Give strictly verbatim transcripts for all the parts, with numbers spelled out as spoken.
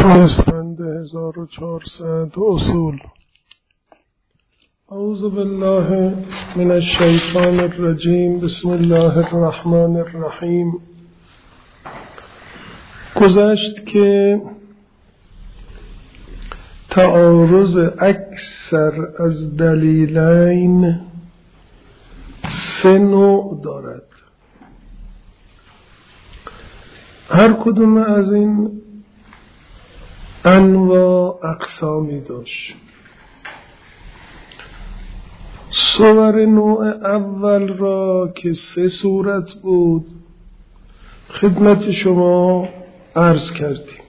اسفند هزار و چهارصد اصول. اعوذ بالله من الشیطان الرجیم. بسم الله الرحمن الرحیم. گذشت که تعارض اکثر از دلیلین سه نوع دارد. هر کدوم از این انواع اقسامی داشت. صور نوع اول را که سه صورت بود خدمت شما عرض کردیم.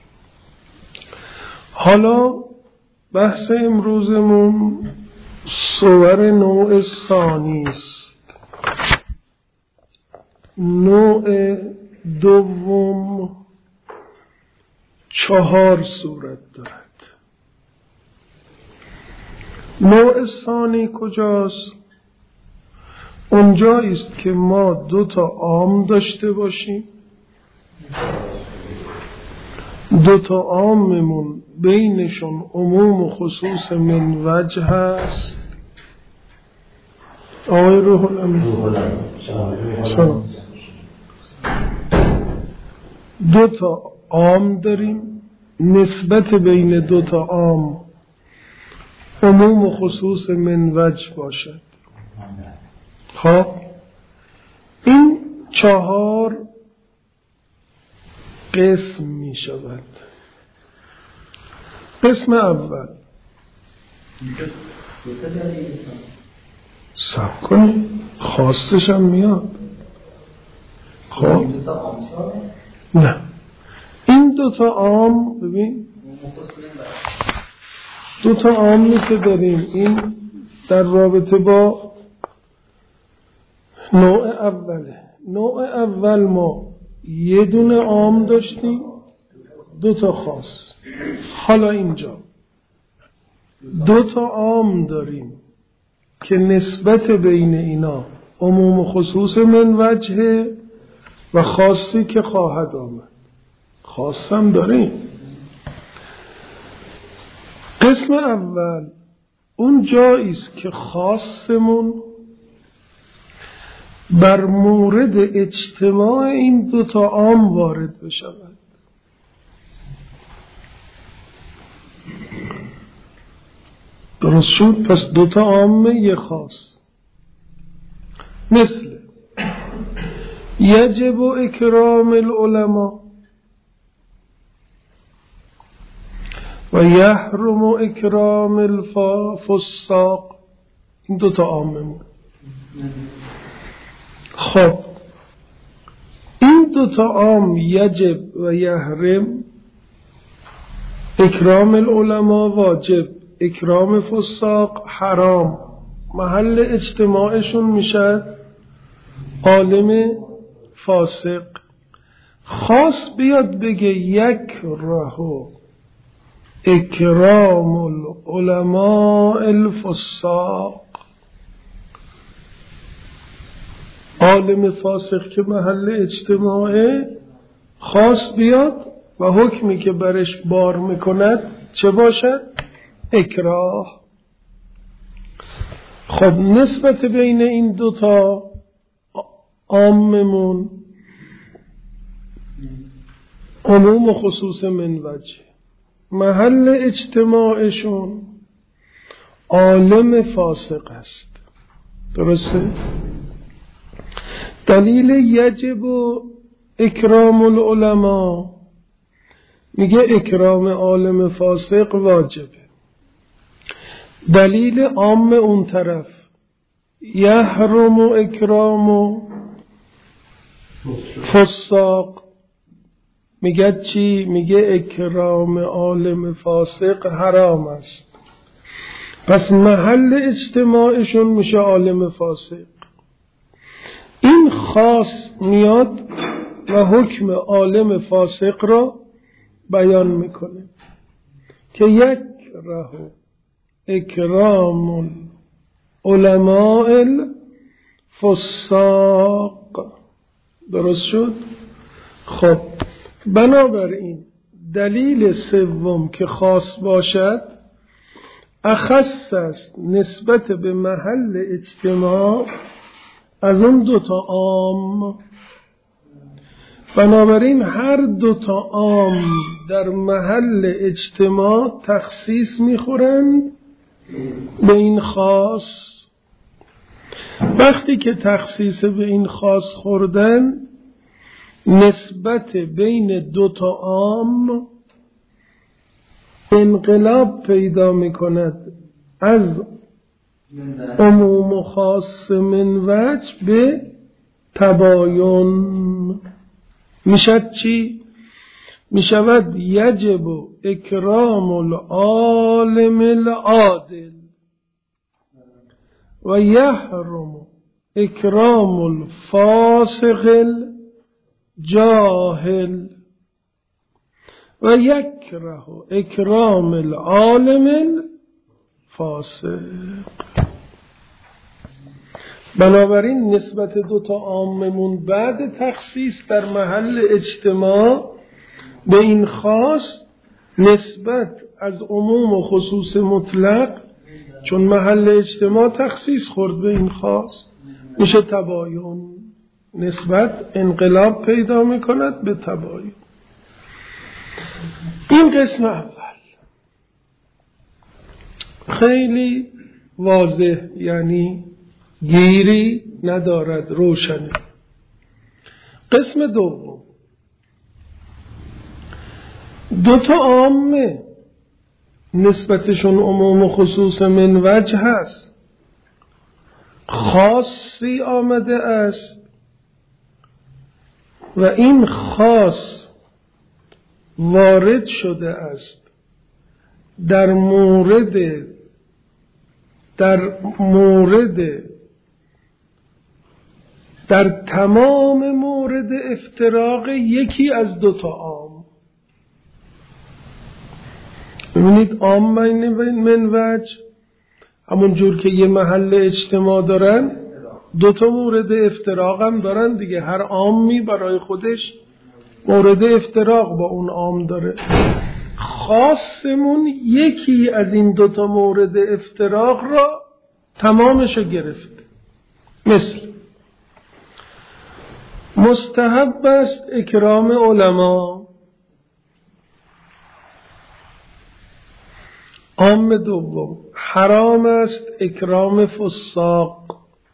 حالا بحث امروزمون صور نوع ثانی است. نوع دوم چهار صورت دارد. نوع ثانی کجاست؟ اونجایی است که ما دو تا عام داشته باشیم، دو تا عاممون بینشون عموم و خصوص من وجه هست. آقای روح الامین سلام. دو تا عام داریم، نسبت بین دو تا عام عموم و خصوص من وجه باشد. خب این چهار قسم می شود. قسم اول سب کنید خواستش هم میاد. خب نه، این دوتا عام، ببین دوتا عامی که داریم این در رابطه با نوع اوله. نوع اول ما یه دونه عام داشتیم، دوتا خاص. حالا اینجا دوتا عام داریم که نسبت بین اینا عموم و خصوص من وجهه و خاصی که خواهد آمد. خاصم داریم. قسم اول اون جاییست که خاصمون بر مورد اجتماع این دوتا عام وارد بشود. درست شد؟ پس دوتا عام یه خاص. مثل یجب اکرام العلماء و یحرم اکرام الفساق. این دوتا عاممون. خب این دوتا عام یجب و یحرم، اکرام العلماء واجب، اکرام فساق حرام. محل اجتماعشون میشه عالم فاسق. خاص بیاد بگه یک راهو اکرام العلماء الفساق. عالم فاسق که محل اجتماعه خاص بیاد و حکمی که برش بار میکند چه باشد؟ اکراه. خب نسبت بین این دوتا عاممون عموم و خصوص من وجه. محل اجتماعشون عالم فاسق است. درسته؟ دلیل یجب و اکرام العلماء میگه اکرام عالم فاسق واجبه. دلیل عام اون طرف یحرم و اکرام و فساق میگه چی؟ میگه اکرام عالم فاسق حرام است. پس محل اجتماعشون میشه عالم فاسق. این خاص میاد و حکم عالم فاسق را بیان میکنه که یک راه اکرام علماء الفساق. درست شد؟ خب بنابراین دلیل سوم که خاص باشد اخص است نسبت به محل اجتماع از اون دوتا عام. بنابراین هر دوتا عام در محل اجتماع تخصیص میخورند به این خاص. وقتی که تخصیص به این خاص خوردن نسبت بین دوتا عام انقلاب پیدا میکند از عموم و خاص من وجه به تباین. میشد چی؟ میشود یجب اکرام العالم العادل و یحرم اکرام الفاسق الجاهل و یکره اکرام العالم الفاسق. بنابراین نسبت دوتا عاممون بعد تخصیص در محل اجتماع به این خاص نسبت از عموم و خصوص مطلق، چون محل اجتماع تخصیص خورد به این خاص، میشه تباین. نسبت انقلاب پیدا میکند به تباین. این قسم اول خیلی واضح، یعنی گیری ندارد، روشنه. قسم دوم دو تا عامه نسبتشون عموم و خصوص من وجه هست، خاصی آمده است و این خاص وارد شده است در مورد در مورد در تمام مورد افتراق یکی از دوتا عام. ببینید عام من وجه همون جور که یه محل اجتماع دارن، دوتا مورد افتراق هم دارن دیگه. هر عامی برای خودش مورد افتراق با اون عام داره. خاصمون یکی از این دوتا مورد افتراق را تمامشو گرفت. مثل مستحب است اکرام علما، عام دوم. حرام است اکرام فساق،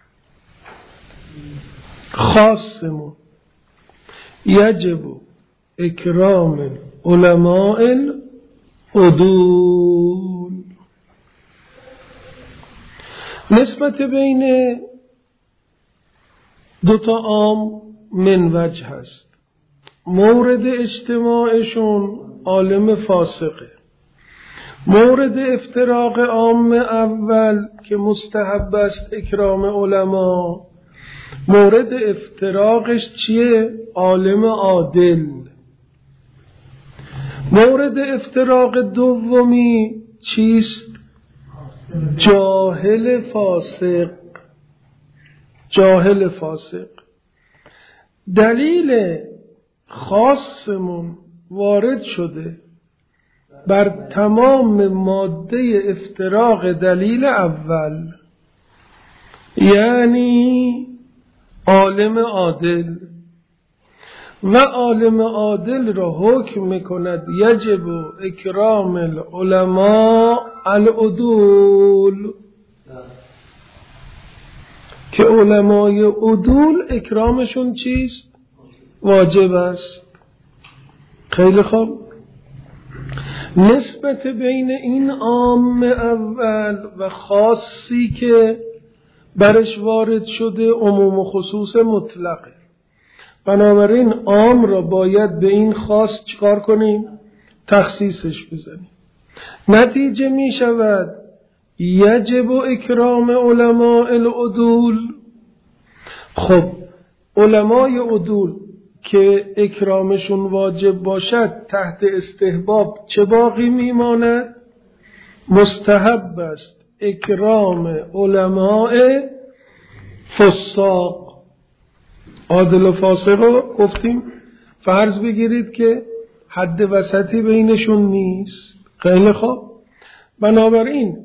خاصمون یجب اکرام علماء العدول. نسبت بین دوتا عام من وجه هست. مورد اجتماعشون عالم فاسقه. مورد افتراق عام اول که مستحب است اکرام علما، مورد افتراقش چیه؟ عالم عادل. مورد افتراق دومی چیست؟ جاهل فاسق. جاهل فاسق. دلیل خاصمون وارد شده بر تمام ماده افتراق دلیل اول، یعنی عالم عادل. و عالم عادل را حکم میکند یجب اکرام العلماء العدول، که علمای عدول اکرامشون چیست؟ واجب است. خیلی خوب. نسبت بین این عام اول و خاصی که برش وارد شده عموم و خصوص مطلقه. بنابراین عام را باید به این خاص چکار کنیم؟ تخصیصش بزنیم. نتیجه می شود یجب اکرام علماء العدول. خب علمای عدول که اکرامشون واجب باشد تحت استحباب چه باقی میماند؟ مستحب است اکرام علماء فساق. عادل و فاسق رو گفتیم. فرض بگیرید که حد وسطی بینشون نیست. خیلی خوب. بنابراین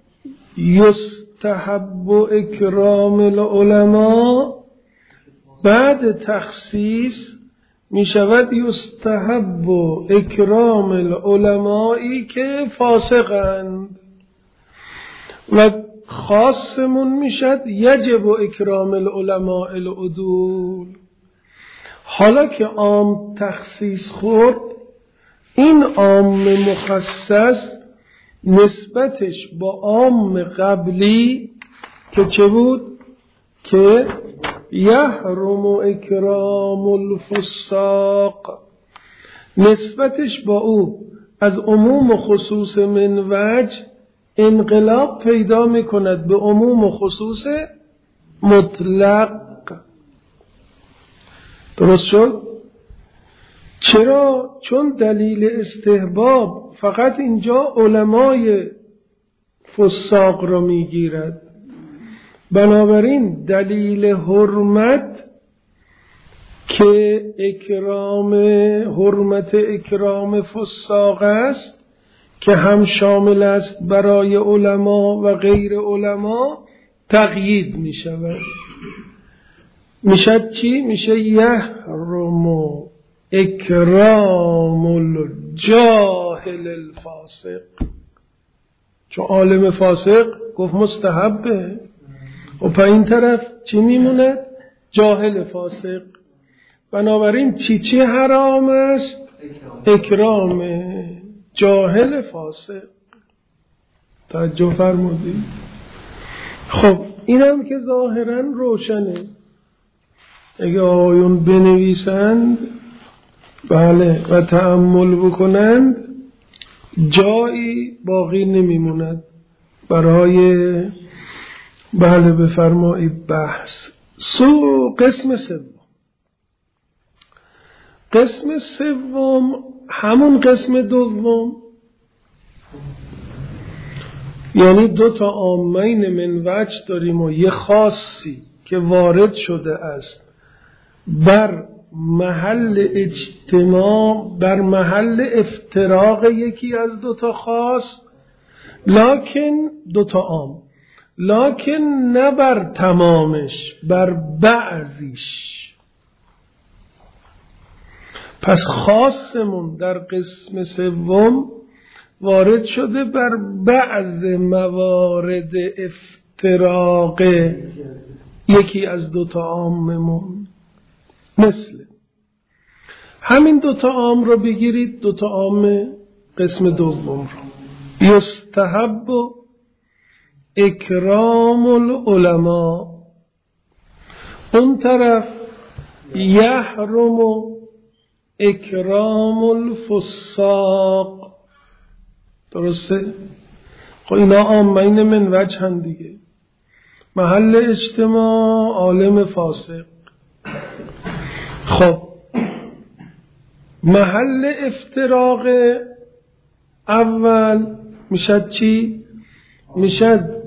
یستحب اکرام العلماء بعد تخصیص می شود یستحب اکرام العلمائی که فاسقند و خاصمون می شد یجب اکرام العلماء العدول. حالا که عام تخصیص خورد، این عام مخصص نسبتش با عام قبلی که چه بود؟ که یحرم اکرام الفساق، نسبتش با او از عموم و خصوص من وجه انقلاب پیدا می کند به عموم و خصوص مطلق. درست شد؟ چرا؟ چون دلیل استحباب فقط اینجا علمای فساق را می گیرد. بنابراین دلیل حرمت که اکرام حرمت اکرام فساق است که هم شامل است برای علما و غیر علما تقیید می شود. میشد چی؟ میشه یحرم اکرام الجاهل الفاسق. چون عالم فاسق گفت مستحبه و پا این طرف چی میموند؟ جاهل فاسق. بنابراین چی چی حرام است؟ اکرام جاهل فاسق. توجه فرمودید؟ خب اینم که ظاهرا روشنه. اگه آیون بنویسند بله و تأمل بکنند جایی باقی نمیموند برای بله بفرمایید بحث. سو قسم سوم، قسم سوم همون قسم دوم، یعنی دو تا عامین من وجه داریم و یه خاصی که وارد شده است بر محل اجتماع، بر محل افتراق یکی از دو تا خاص، لکن دو تا عام، لکن نه بر تمامش، بر بعضیش. پس خاصمون در قسم سوم وارد شده بر بعض موارد افتراق یکی از دو تا عاممون. مثل همین دو تا عام رو بگیرید، دو تا عام قسم دوم رو، یستحب اکرام العلماء، اون طرف یحرم اکرام الفساق. درسته؟ خب اینا عامین من وجه هم دیگه. محل اجتماع عالم فاسق. خب محل افتراق اول میشد چی؟ میشد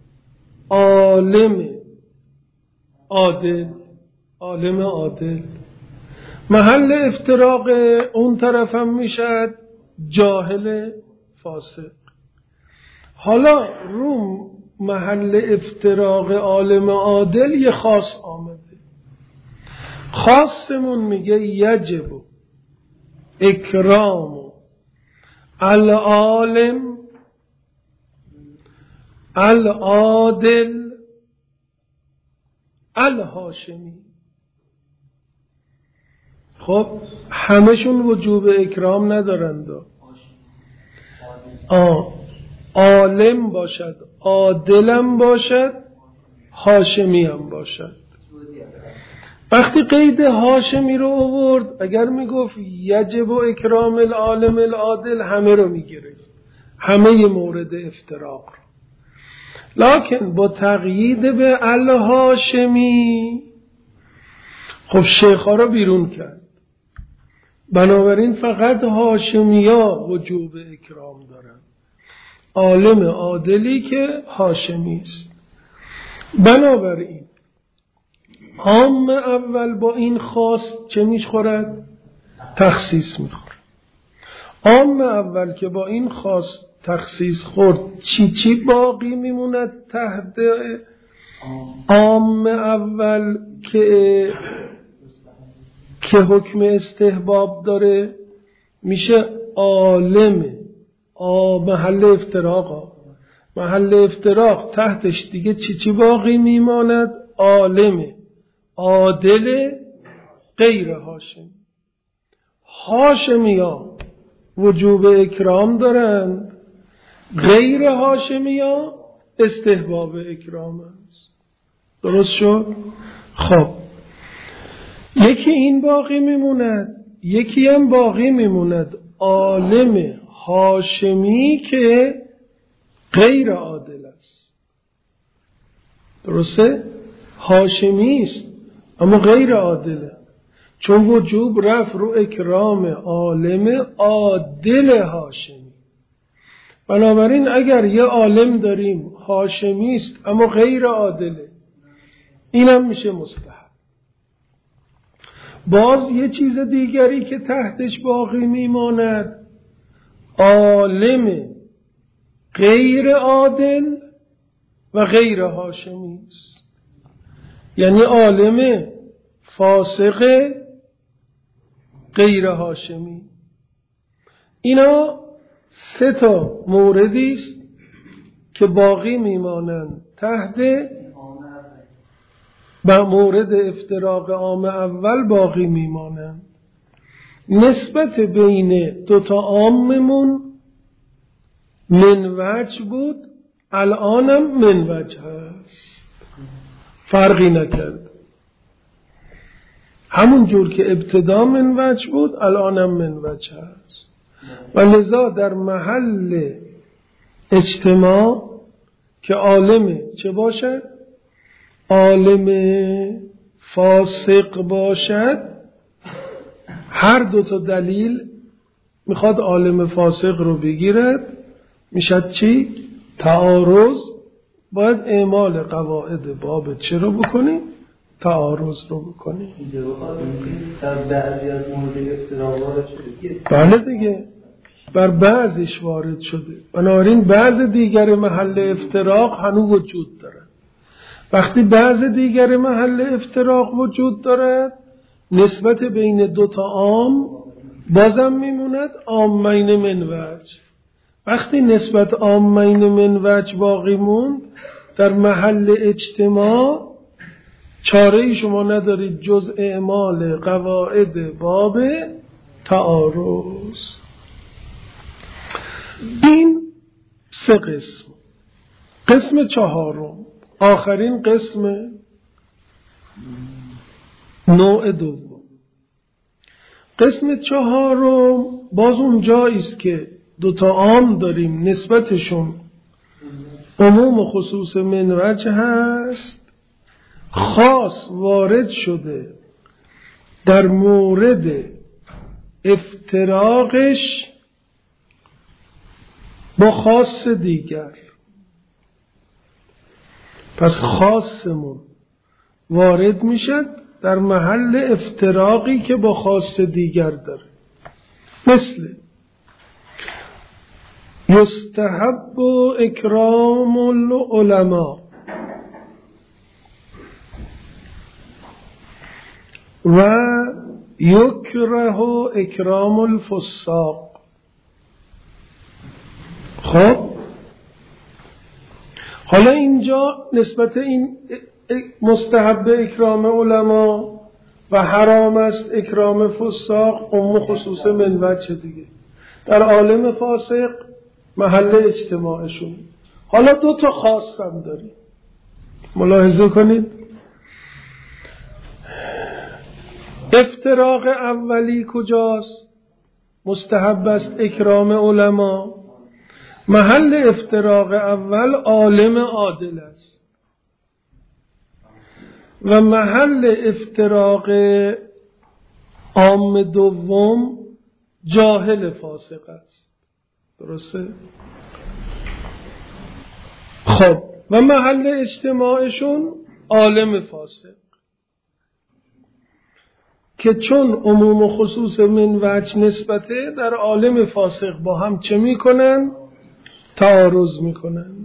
عالم عادل، عالم عادل. محل افتراق اون طرف هم میشد جاهل فاسق. حالا رو محل افتراق عالم عادل یه خاص آمده. خاصمون میگه یجب اکرام العالم العادل الهاشمی. خب همشون وجوب اکرام ندارند. آه عالم باشد، عادلم باشد، هاشمی هم باشد. وقتی قید هاشمی رو آورد، اگر میگفت یجب و اکرام العالم العادل همه رو میگرفت، همه مورد افتراق رو. لکن با تقیید به الهاشمی خب شیخا رو بیرون کرد. بنابراین فقط هاشمیا وجوب اکرام دارن، عالم عادلی که هاشمی است. بنابراین عام اول با این خاص چه میخورد؟ تخصیص میخورد. عام اول که با این خاص تخصیص خورد چی چی باقی میموند تحت عام اول که که حکم استحباب داره؟ میشه عالم. آ محل افتراق، محل افتراق تحتش دیگه چی چی باقی میماند؟ عالم عادل غیر هاشمی. هاشمی ها وجوب اکرام دارند، غیر هاشمی ها استحباب اکرام است. درست شد؟ خب یکی این باقی میموند، یکی هم باقی میموند عالم هاشمی که غیر عادل است. درسته؟ هاشمی است اما غیر عادله، چون وجوب رفت رو اکرام عالم عادل هاشمی. بنابراین اگر یه عالم داریم هاشمی است اما غیر عادله، اینم میشه مستحب. باز یه چیز دیگری که تحتش باقی میماند عالم غیر عادل و غیر هاشمی است. یعنی عالم فاسق غیر هاشمی. اینا سه تا موردی است که باقی میمانند تحت با مورد افتراق عام اول باقی میمانند. نسبت بین دوتا عاممون من وجه بود، الانم من وجه هست، فرقی نکرد. همون جور که ابتدا من وجه بود الانم من وجه هست. و لذا در محل اجتماع که عالم چه باشد؟ عالم فاسق باشد. هر دو تا دلیل میخواد عالم فاسق رو بگیرد، میشد چی؟ تعارض. باید اعمال قواعد باب چه رو بکنیم؟ تعارض رو بکنیم. در بعضی از موضوع افتراق وارد شده. بله دیگه، بر بعضش وارد شده. بنابراین بعض دیگر محل افتراق هنوز وجود داره. وقتی بعض دیگر محل افتراق وجود دارد، نسبت بین دوتا عام بازم میموند عامین من وجه. وقتی نسبت عامین من وجه باقی موند، در محل اجتماع چاره شما ندارید جز اعمال قواعد باب تعارض. این سه قسم. قسم چهارم، آخرین قسم، نوع دوم. قسم چهارم باز اون جایی است که دوتا عام داریم نسبتشون عموم و خصوص من وجه هست، خاص وارد شده در مورد افتراقش با خاص دیگر. پس خاصمون وارد میشد در محل افتراقی که با خاص دیگر داره. مثل یستحب اکرام العلماء و یکره اکرام الفساق. خب حالا اینجا نسبت این مستحب اکرام علما و حرام است اکرام فساق عموم خصوص من وجه دیگه. در عالم فاسق محل اجتماعشون. حالا دو تا خاص هم داریم، ملاحظه کنید. افتراق اولی کجاست؟ مستحب است اکرام علما. محل افتراق اول عالم عادل است و محل افتراق عام دوم جاهل فاسق است. درسته؟ خب و محل اجتماعشون عالم فاسق که چون عموم و خصوص من وجه نسبته، در عالم فاسق با هم چه میکنن؟ تعارض میکنن.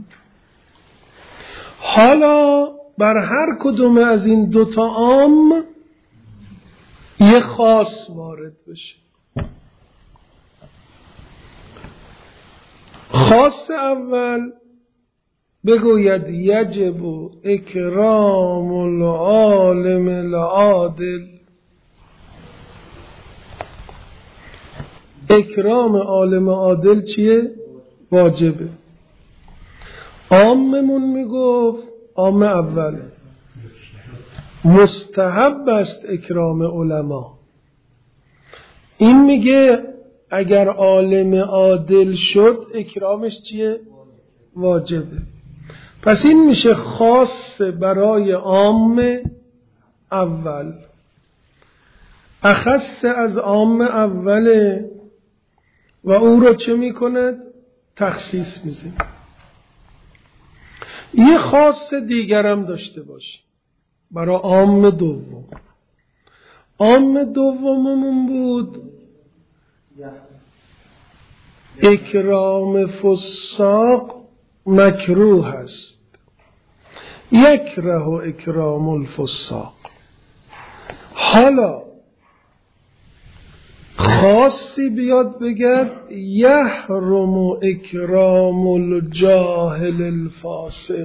حالا بر هر کدوم از این دوتا عام یه خاص وارد بشه. خاص اول بگوید یجب اکرام العالم العادل. اکرام عالم عادل چیه؟ واجبه. عاممون میگفت، عام اول مستحب است اکرام علما. این میگه اگر عالم عادل شد اکرامش چیه؟ واجبه. پس این میشه خاص برای عام اول، اخص از عام اوله و او رو چه میکند؟ تخصیص میزنه. یه خاص دیگرم داشته باشه برای عام دوم. عام دوممون بود اکرام فساق مکروه است، یکره اکرام الفساق. حالا خاصی بیاد بگرد یحرم اکرام الجاهل الفاسق.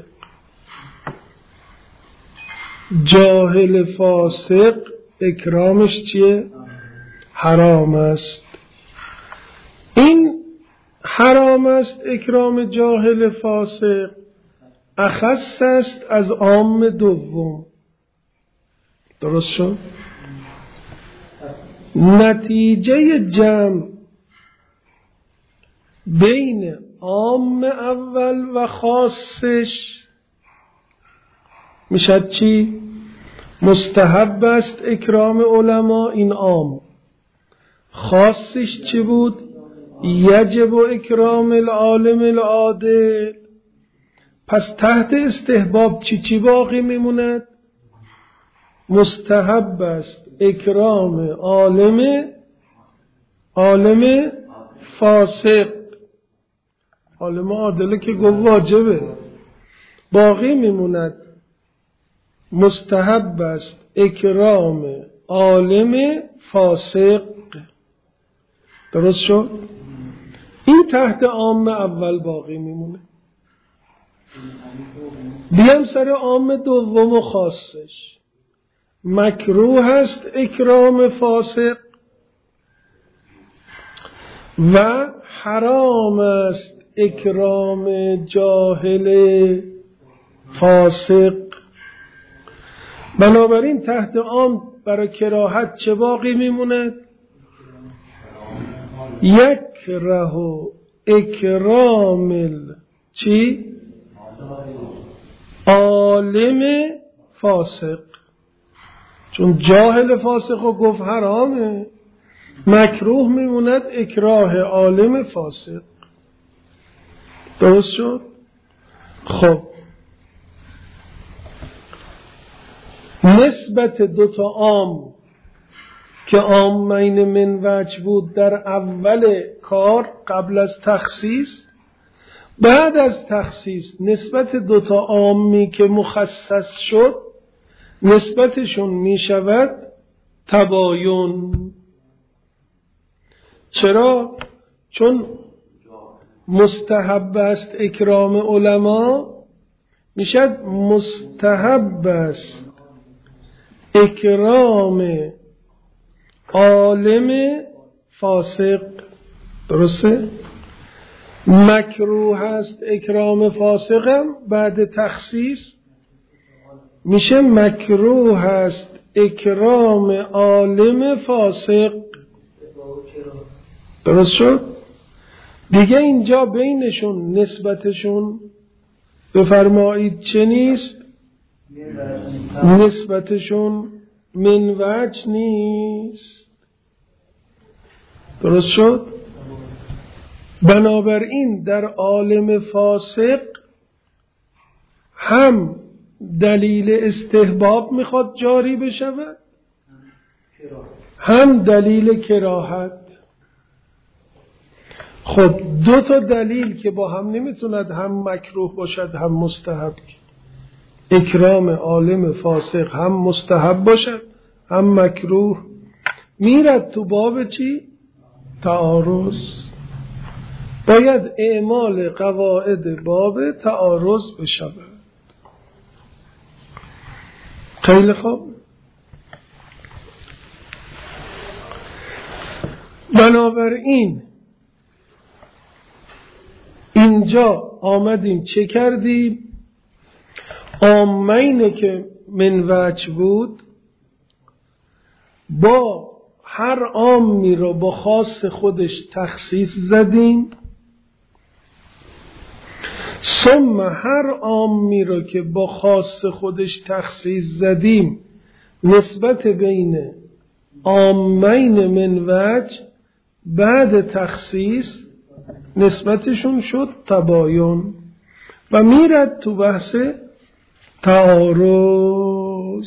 جاهل فاسق اکرامش چیه؟ حرام است. این حرام است اکرام جاهل فاسق، اخص است از عام دوم. درست شد؟ نتیجه جمع بین عام اول و خاصش میشد چی؟ مستحب است اکرام علما، این عام. خاصش چی بود؟ یجب اکرام العالم العادل. پس تحت استحباب چی چی باقی میموند؟ مستحب است اکرام عالم عالم فاسق. عالم عادل که گفت واجبه، باقی میموند مستحب است اکرام عالم فاسق. درست شد؟ این تحت عام اول باقی میمونه. بیام سر عام دوم و خاصش. مکروه است اکرام فاسق و حرام است اکرام جاهل فاسق. بنابراین تحت عام برای کراهت چه باقی میموند؟ یکره اکرام ال چی؟ عالم فاسق. چون جاهل فاسق رو گفت حرامه، مکروه میموند اکراه عالم فاسق. درست شد؟ خب نسبت دوتا عام که عامین من وجه بود در اول کار قبل از تخصیص، بعد از تخصیص نسبت دوتا عامی که مخصص شد نسبتشون می شود تباین. چرا؟ چون مستحب است اکرام علما، میشد مستحب است اکرام عالم فاسق. درسته؟ مکروه است اکرام فاسقم بعد تخصیص میشه مکروه است اکرام عالم فاسق. درست شد؟ دیگه اینجا بینشون نسبتشون بفرمایید چه نیست؟ نسبتشون من وجه نیست. درست شد؟ بنابراین در عالم فاسق هم دلیل استحباب میخواد جاری بشود هم دلیل کراهت. خب دو تا دلیل که با هم نمیتوند هم مکروه باشد هم مستحب. اکرام عالم فاسق هم مستحب باشد هم مکروه، میرد تو باب چی؟ تعارض. باید اعمال قواعد باب تعارض بشود. خیلی خوب. بنابراین اینجا آمدیم چه کردیم؟ عامینه که من وجه بود با هر عامی رو با خاص خودش تخصیص زدیم، ثم هر عامی رو که با خاص خودش تخصیص زدیم نسبت بین عامین من وجه بعد تخصیص نسبتشون شد تباین و میرد تو بحث تعارض.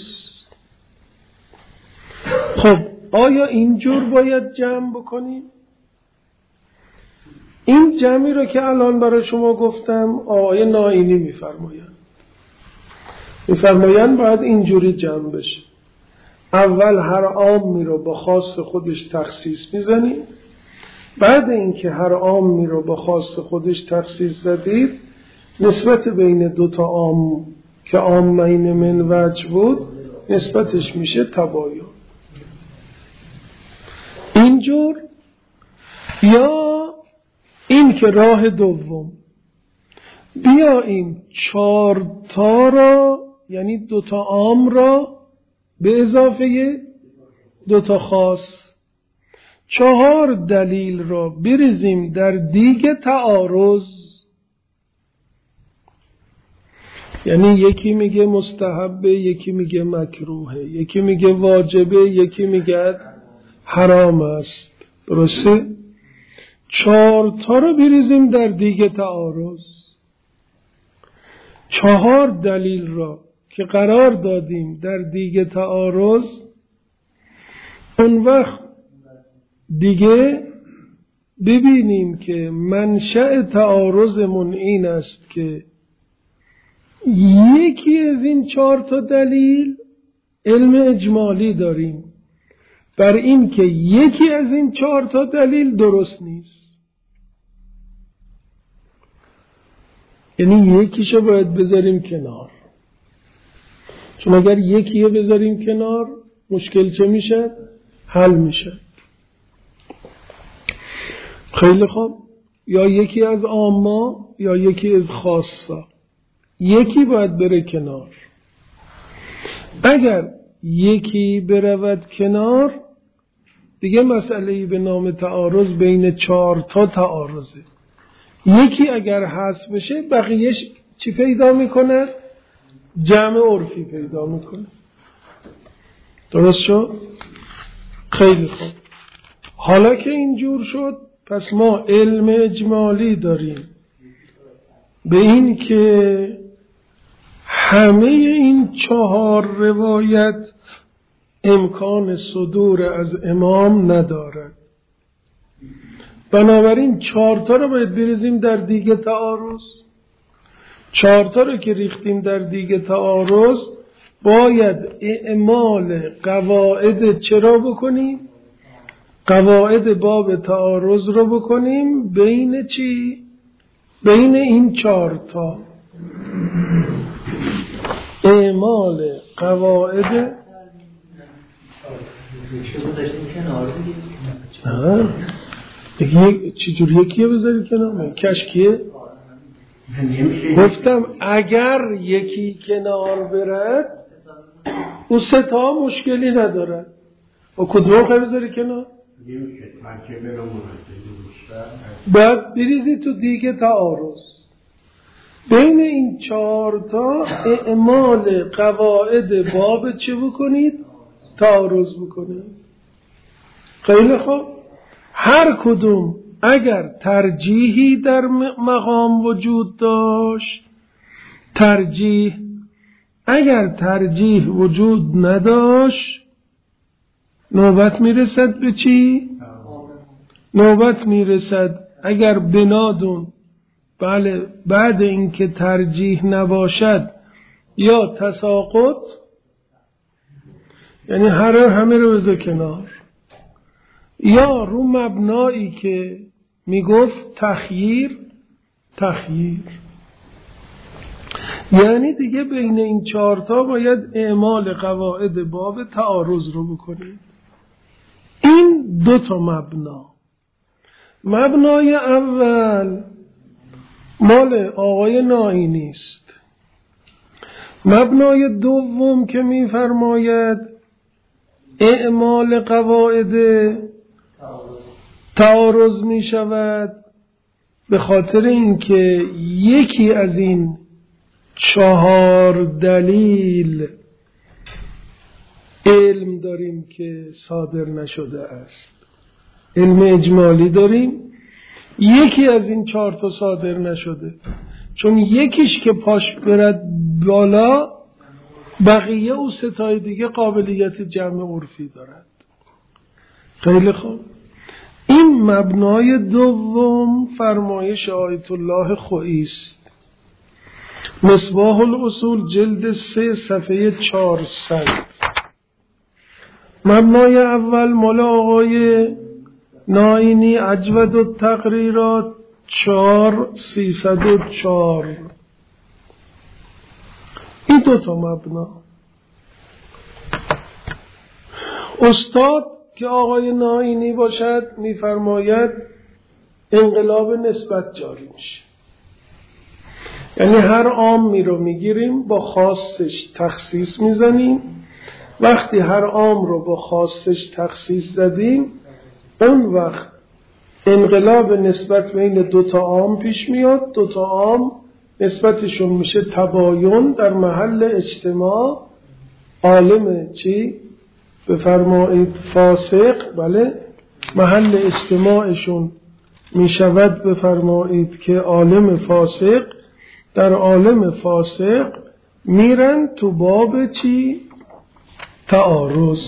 خب آیا اینجور باید جمع بکنیم؟ این جمعی رو که الان برای شما گفتم آقای نائینی میفرمایند میفرمایند باید اینجوری جمع بشه. اول هر عامی رو با خاص خودش تخصیص میزنیم، بعد اینکه هر عامی رو با خاص خودش تخصیص زدید نسبت بین دوتا عام که عامین من وجه بود نسبتش میشه تباین. اینجور یا این که راه دوم بیاییم چهار تا را یعنی دوتا عام را به اضافه دوتا خاص چهار دلیل را بریزیم در دیگ تعارض. یعنی یکی میگه مستحبه، یکی میگه مکروهه، یکی میگه واجبه، یکی میگه حرام است. درسته؟ چهار تا رو بریزیم در دیگ تعارض. چهار دلیل را که قرار دادیم در دیگ تعارض، اون وقت دیگه ببینیم که منشأ تعارضمون این است که یکی از این چهار تا دلیل علم اجمالی داریم بر این که یکی از این چهار تا دلیل درست نیست. یعنی یکیشو باید بذاریم کنار، چون اگر یکیو بذاریم کنار مشکل چه میشه؟ حل میشه. خیلی خوب. یا یکی از عاما یا یکی از خاصا، یکی باید بره کنار. اگر یکی برود کنار دیگه مسئله‌ای به نام تعارض بین چهار تا تعارضه. یکی اگر حذف بشه بقیهش چی پیدا میکنه؟ جمع عرفی پیدا میکنه. درست شد؟ خیلی خوب. حالا که اینجور شد پس ما علم اجمالی داریم به این که همه این چهار روایت امکان صدور از امام ندارد. بنابراین چهار تا رو باید بریزیم در دیگ تعارض. چهار تا رو که ریختیم در دیگ تعارض باید اعمال قواعد چرا بکنیم؟ قواعد باب تعارض رو بکنیم بین چی؟ بین این چهار تا. اعمال قواعد دیگه چجوری یکیه بذاری کنار؟ کشکیه؟ گفتم اگر یکی کنار برد اون سه تا مشکلی نداره. و کدوم خواهی بذاری کنار؟ بعد بریزی تو دیگه تعارض. بین این چهار تا اعمال قواعد باب چه بکنید؟ تعارض بکنید. خیلی خوب. هر کدوم اگر ترجیحی در مقام وجود داشت، ترجیح اگر ترجیح وجود نداشت نوبت میرسد به چی؟ نوبت میرسد اگر بنادون بله بعد اینکه ترجیح نباشد یا تساقط، یعنی هر همه رو بذار کنار، یا رو مبنایی که میگفت تخییر تخییر، یعنی دیگه بین این چهارتا باید اعمال قواعد باب تعارض رو بکنید. این دو تا مبنا. مبنای اول مال آقای نائینی است. مبنای دوم که میفرماید اعمال قواعد تعارض می شود به خاطر اینکه یکی از این چهار دلیل علم داریم که صادر نشده است، علم اجمالی داریم، یکی از این چهار تا صادر نشده، چون یکیش که پاش برد بالا بقیه او ستای دیگه قابلیت جمع عرفی دارد. خیلی خوب، این مبنای دوم فرمایش آیت الله خویی است. مصباح الاصول جلد سه صفحه چهارصد. مبنای اول مال آقای نائینی اجود التقریرات چهار سیصد و چهار. این دو تا مبنا. استاد که آقای نائینی باشد میفرماید انقلاب نسبت جاری میشه، یعنی هر عامی رو میگیریم با خاصش تخصیص میزنیم. وقتی هر عام رو با خاصش تخصیص زدیم اون وقت انقلاب نسبت بین دوتا عام پیش میاد. دوتا عام نسبتشون میشه تباین در محل اجتماع. عالم چی؟ بفرمایید فاسق، بله، محل اجتماعشون میشود بفرمایید که عالم فاسق. در عالم فاسق میرن تو باب چی؟ تعارض.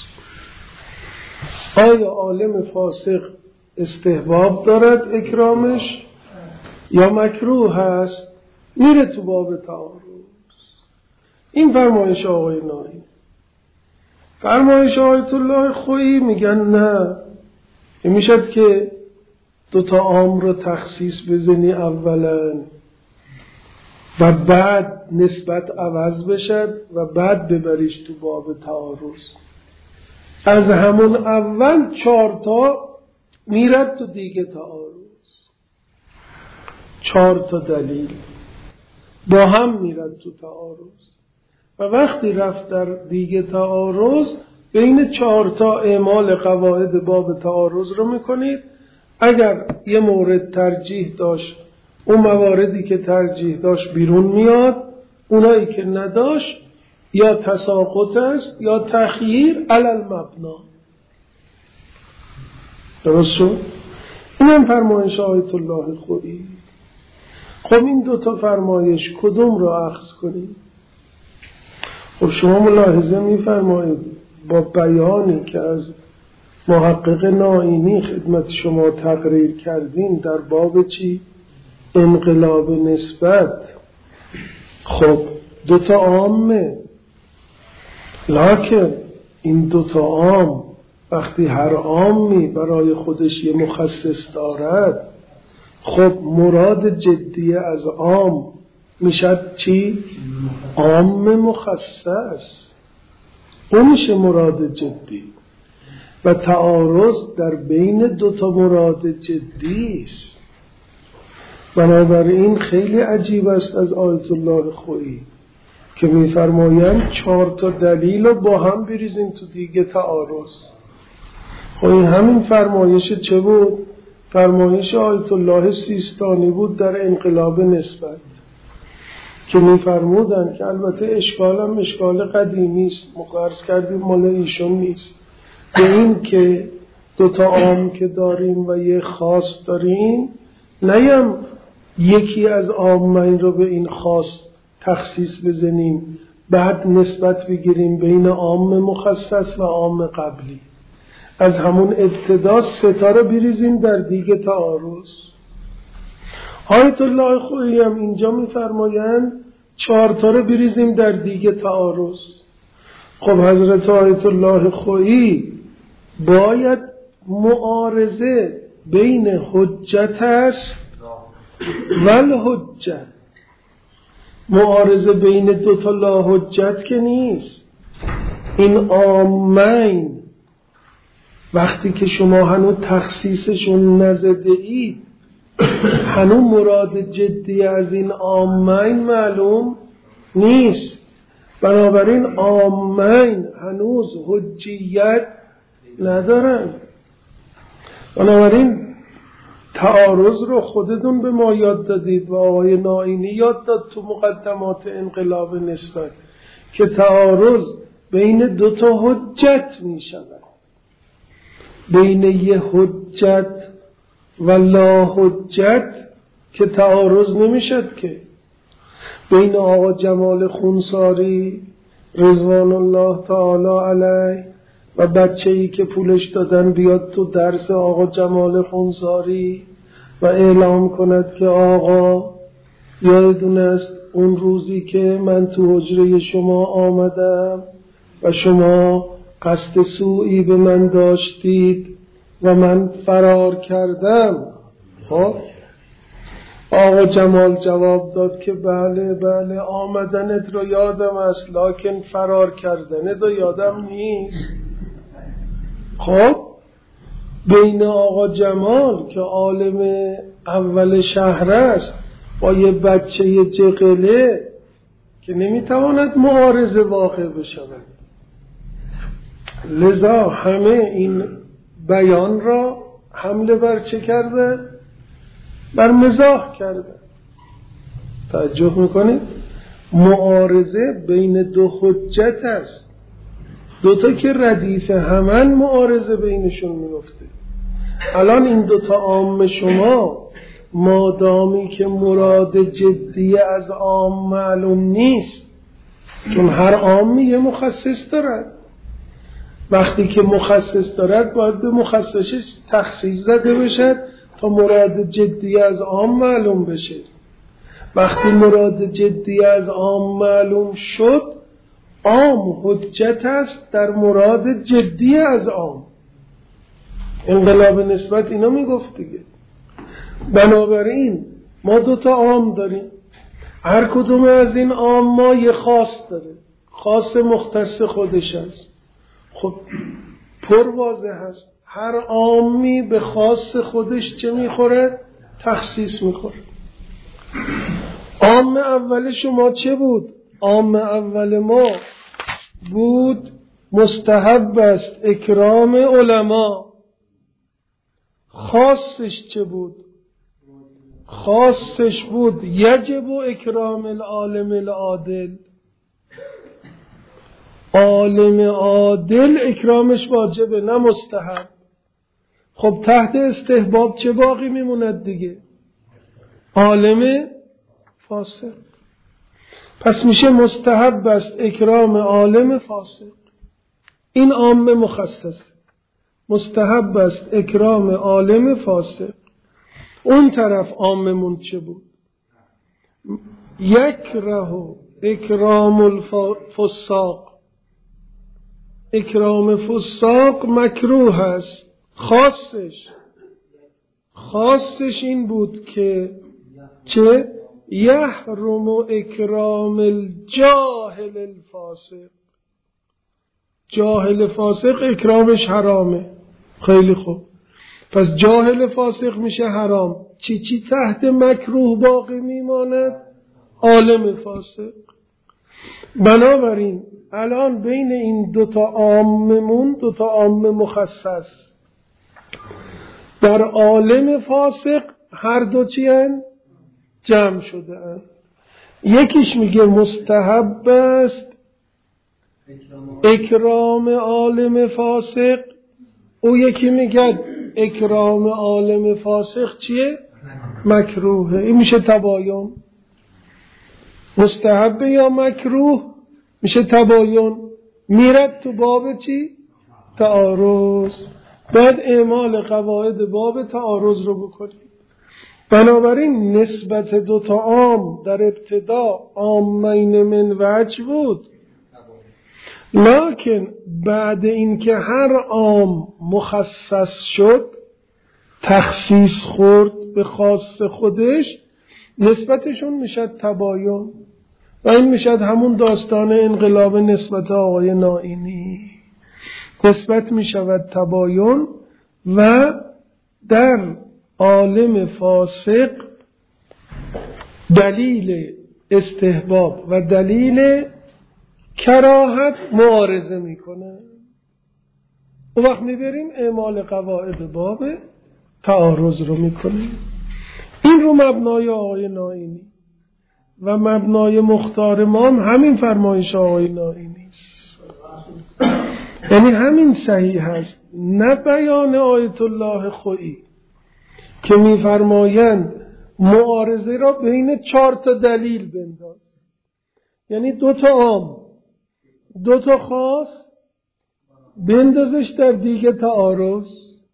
آیا عالم فاسق استحباب دارد اکرامش یا مکروه هست؟ میره تو باب تعارض. این فرمایش آقای نائینی. فرمایش آیت الله خویی میگن نه، میشد که دوتا عام رو تخصیص بزنی اولا و بعد نسبت عوض بشد و بعد ببریش تو باب تعارض. از همون اول چهار تا میرد تو دیگه تعارض، چهار تا دلیل با هم میرد تو تعارض و وقتی رفت در دیگه تعارض بین چهار تا اعمال قواعد باب تعارض رو میکنید. اگر یه مورد ترجیح داشت اون مواردی که ترجیح داشت بیرون میاد، اونایی که نداشت یا تساقط است یا تخییر علی المبنا. درست شد؟ این هم فرمایش آیت الله خویی. خب این دوتا فرمایش کدوم رو اخذ کنید؟ خب شما ملاحظه میفرمایید با بیانی که از محقق نائینی خدمت شما تقریر کردین در باب چی؟ انقلاب نسبت. خب دوتا عامه، لکن این دوتا عام وقتی هر عامی برای خودش یه مخصص دارد، خب مراد جدی از عام میشد چی؟ عام مخصص. اون میشه مراد جدی و تعارض در بین دوتا مراد جدی است. بنابراین خیلی عجیب است از آیت الله خویی که میفرمایند چهار تا دلیل رو با هم بریزین تو دیگه تعارض. خب این همین فرمایش چه بود؟ فرمایش آیت الله سیستانی بود در انقلاب نسبت که میفرمودن که البته اشکال هم اشکال قدیمی است، مقرض کردیم مال ایشون نیست، به این که دوتا عام که داریم و یه خاص داریم، نیم یکی از عامین رو به این خاص تخصیص بزنیم بعد نسبت بگیریم بین عام مخصص و عام قبلی. از همون ابتدا ستاره بریزیم در دیگه تعارض. آیت الله خویی هم اینجا میفرمایند چهار تا رو بریزیم در دیگه تعارض. خب حضرت آیت الله خویی باید معارضه بین حجت است و الحجت، معارضه بین دو تا لا حجت که نیست. این عامین وقتی که شما هنوز تخصیصشون نزده اید، هنوز مراد جدی از این عامین معلوم نیست. بنابراین عامین هنوز حجیت ندارن. بنابراین تعارض رو خودتون به ما یاد دادید و آقای نائینی یاد داد تو مقدمات انقلاب نسبت که تعارض بین دو تا حجت می شود، بین یه حجت و لا حجت که تعارض نمی شد که. بین آقا جمال خونساری رضوان الله تعالی علیه و بچه‌ای که پولش دادن بیاد تو درس آقا جمال خونساری و اعلام کند که آقا یادتون است اون روزی که من تو حجره شما آمدم و شما قصد سوئی به من داشتید و من فرار کردم. خب آقا جمال جواب داد که بله بله آمدنت رو یادم است، لکن فرار کردنت رو یادم نیست. خب بین آقا جمال که عالم اول شهر است با یه بچه جقله که نمیتواند معارضه واقع بشود، لذا همه این بیان را حمله بر چه کرده؟ بر مزاح کرده. توجه میکنید؟ معارضه بین دو حجت است، دوتا که ردیف همن معارضه بینشون میفته. الان این دوتا عام شما مادامی که مراد جدی از عام معلوم نیست، چون هر عامی یه مخصص دارد، وقتی که مخصص دارد باید به مخصصش تخصیص زده بشد تا مراد جدی از عام معلوم بشه. وقتی مراد جدی از عام معلوم شد، عام حجت است در مراد جدی از عام. انقلاب نسبت اینا میگفت دیگه. بنابراین ما دوتا عام داریم، هر کدوم از این عام ما یه خاص داره، خاص مختص خودش است. خب پر واضح هست هر عامی به خاص خودش چه میخوره؟ تخصیص میخوره. عام اول شما چه بود؟ عام اول ما بود مستحب است اکرام علما. خاصش چه بود؟ خاصش بود یجب اکرام العالم العادل. عالم عادل اکرامش واجبه نه مستحب. خب تحت استحباب چه باقی میموند دیگه؟ عالم فاسق. پس میشه مستحب است اکرام عالم فاسق. این عام مخصص. مستحب است اکرام عالم فاسق. اون طرف عاممون چه بود؟ یکره اکرام الفساق. اکرام فساق مکروه است. خاصش خاصش این بود که چه؟ یحرم اکرام الجاهل الفاسق. جاهل فاسق اکرامش حرامه. خیلی خوب، پس جاهل فاسق میشه حرام. چی چی تحت مکروه باقی میماند؟ عالم فاسق. بنابراین الان بین این دوتا عاممون دوتا عام مخصص در عالم فاسق هر دو چی هن؟ جمع شده هن. یکیش میگه مستحب است اکرام عالم فاسق، او یکی میگه اکرام عالم فاسق چیه؟ مکروهه. این میشه تباین. مستحب یا مکروه میشه تباین. میرد تو باب چی؟ تعارض. باید اعمال قواعد باب تعارض رو بکنیم. بنابراین نسبت دوتا عام در ابتدا عامین من وجه بود، لکن بعد اینکه هر عام مخصص شد، تخصیص خورد به خاص خودش، نسبتشون میشد تباین و این میشد همون داستان انقلاب نسبت آقای نائینی. نسبت میشود تباین و در عالم فاسق دلیل استحباب و دلیل کراهت معارضه میکنه. اون وقت میبریم اعمال قواعد باب تعارض رو میکنیم. این رو مبنای آقای نائینی و مبنای مختار ما هم همین فرمایش آقای نائینی است، یعنی همین صحیح هست، نه بیان آیت الله خویی که میفرمایند معارضه را بین چهار تا دلیل بنداز، یعنی دو تا عام دو تا خاص بندازش در دیگه تعارض.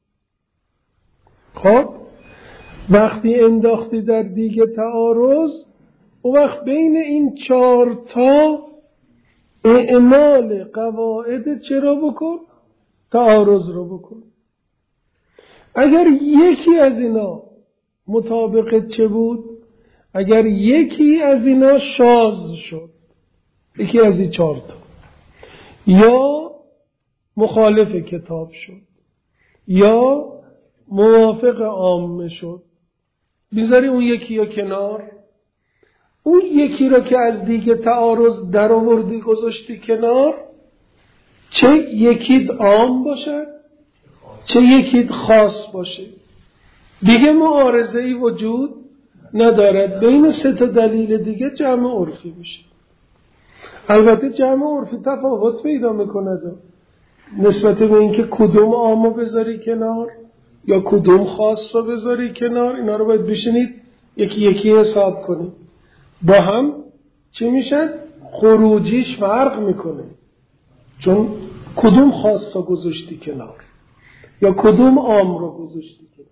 خب وقتی انداختی در دیگه تعارض، اون وقت بین این چهار تا اعمال قواعد چرا بکن؟ تعارض رو بکن. اگر یکی از اینا مطابق چه بود؟ اگر یکی از اینا شاذ شد، یکی از این چهار تا، یا مخالف کتاب شد یا موافق عامه شد، بیزاری اون یکی یا کنار. اون یکی را که از دیگه تعارض در آوردی گذاشتی کنار، چه یکید عام باشه چه یکید خاص باشه، دیگه معارضه‌ای وجود ندارد. بین سه تا دلیل دیگه جمع عرفی میشه. البته جمع عرفی تفاوت پیدا میکنه نسبت به اینکه کدوم عامو بذاری کنار یا کدوم خاص رو بذاری کنار. اینا رو باید بشینید یکی یکی حساب کنید. با هم چی میشن؟ خروجیش فرق میکنه، چون کدوم خاص رو گذاشتی کنار یا کدوم عام رو گذاشتی کنار.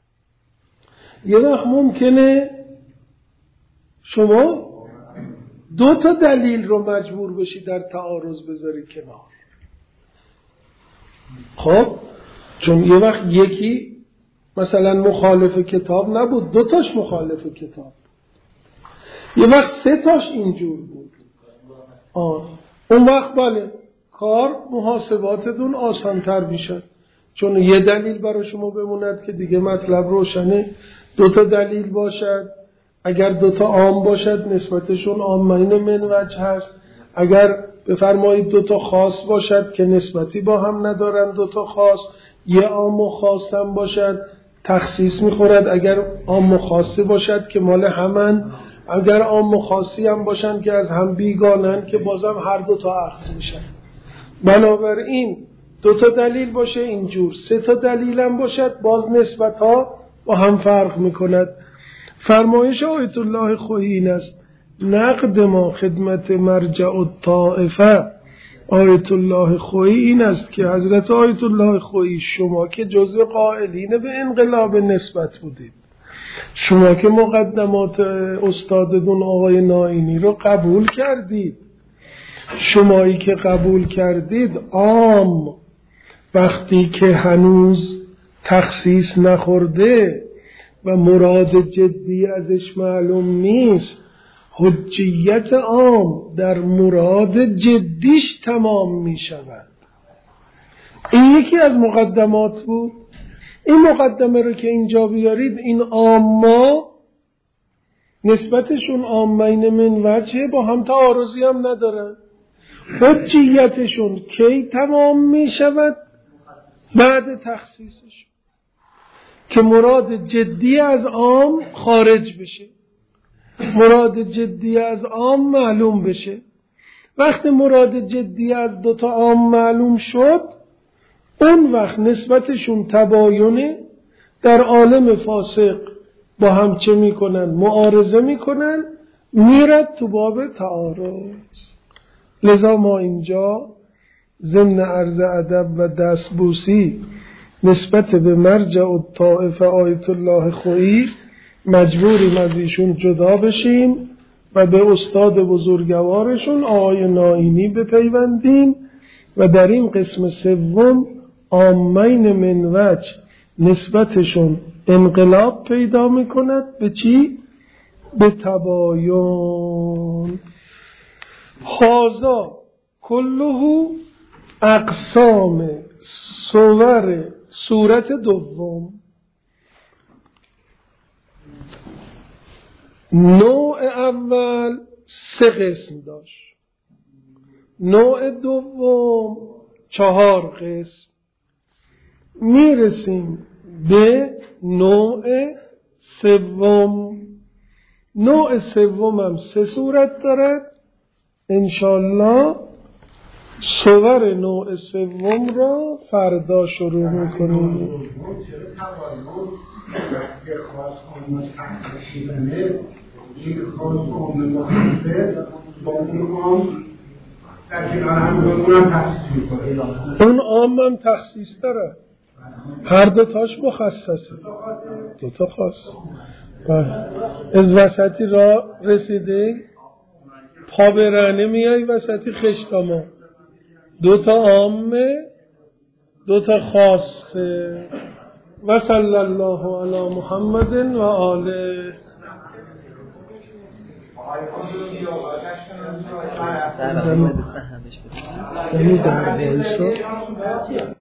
یه وقت ممکنه شما دو تا دلیل رو مجبور بشی در تعارض بذاری کنار. خب چون یه وقت یکی مثلا مخالف کتاب نبود، دو تاش مخالف کتاب، یه وقت سه تاش اینجور بود. آه. اون وقت بله کار محاسباتتون آسانتر میشد، چون یه دلیل برای شما بموند که دیگه مطلب روشنه. دو تا دلیل باشد، اگر دو تا عام باشد نسبتشون عامین من وجه هست. اگر بفرمایید دو تا خاص باشد که نسبتی با هم ندارن، دو تا خاص یه عام و خاص هم باشد تخصیص میخورد. اگر عام و خاصی باشد که مال همن، اگر عام و خاصی هم باشن که از هم بیگانن که بازم هر دو تا اخذ میشن. بنابراین دو تا دلیل باشه اینجور، سه تا دلیل هم باشد باز نسبت ها با هم فرق میکند. فرمایش آیت الله خویی این است: نقد ما خدمت مرجع الطائفه. آیت الله خویی این است که حضرت آیت الله خویی، شما که جزء قائلین به انقلاب نسبت بودید، شما که مقدمات استادتون آقای نائینی رو قبول کردید، شمایی که قبول کردید عام وقتی که هنوز تخصیص نخورده و مراد جدی ازش معلوم نیست، حجیت عام در مراد جدیش تمام می شود. این یکی از مقدمات بود. این مقدمه رو که اینجا بیارید، این عامه نسبتشون عامین من وجه با هم تعارضی هم ندارن. حجیتشون کی تمام می شود؟ بعد تخصیصش، که مراد جدی از عام خارج بشه، مراد جدی از عام معلوم بشه. وقتی مراد جدی از دوتا عام معلوم شد، اون وقت نسبتشون تباینه. در عالم فاسق با هم چه میکنن؟ معارضه میکنن، میرد تو باب تعارض. لذا ما اینجا ضمن عرض ادب و دستبوسی نسبت به مرجع و طائفه آیت الله خویی مجبوریم از ایشون جدا بشیم و به استاد بزرگوارشون آقای نائینی بپیوندیم و در این قسم سوم عامین من وجه نسبتشون انقلاب پیدا میکند به چی؟ به تباین. هذا کله اقسام صور صورت دوم. نوع اول سه قسم داشت، نوع دوم چهار قسم. میرسیم به نوع سوم. نوع سوم هم سه صورت دارد. انشالله صور نوع سوم را فردا شروع میکنیم. اون عام هم تخصیص داره، هر دو تاش مخصصه، دو تا خاص. از وسطی را رسیده پا برهنه میای وسطی خشتاما، دو تا عامه دو تا خاصه. و صلی الله علی محمد و آله. در